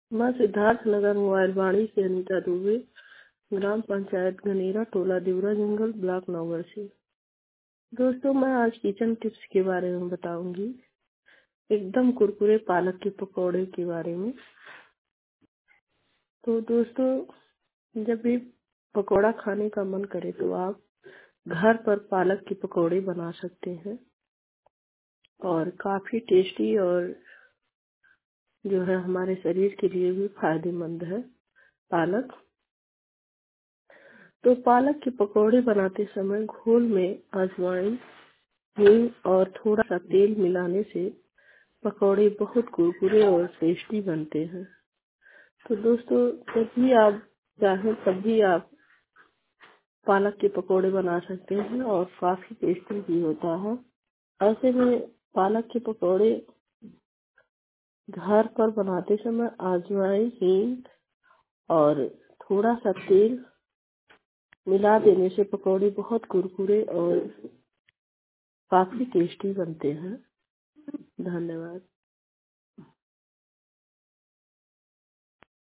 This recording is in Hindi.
मैं सिद्धार्थ नगर मोबाइल वाणी से अनीता दुबे, ग्राम पंचायत गनेरा, टोला देवरा जंगल, ब्लॉक नौगढ़ से। दोस्तों, मैं आज किचन टिप्स के बारे में बताऊंगी, एकदम कुरकुरे पालक के पकौड़े के बारे में। तो दोस्तों, जब भी पकौड़ा खाने का मन करे तो आप घर पर पालक के पकौड़े बना सकते हैं और काफी टेस्टी और जो है हमारे शरीर के लिए भी फायदेमंद है पालक। तो पालक के पकौड़े बनाते समय घोल में अजवाइन, हींग और थोड़ा सा तेल मिलाने से पकौड़े बहुत कुरकुरे और टेस्टी बनते हैं। तो दोस्तों, जब भी आप चाहें तब भी आप पालक के पकौड़े बना सकते हैं और काफी टेस्टी भी होता है। ऐसे में पालक के पकौड़े घर पर बनाते समय अजवाइन, हींग और थोड़ा सा तेल मिला देने से पकौड़े बहुत कुरकुरे और काफी टेस्टी बनते हैं। धन्यवाद।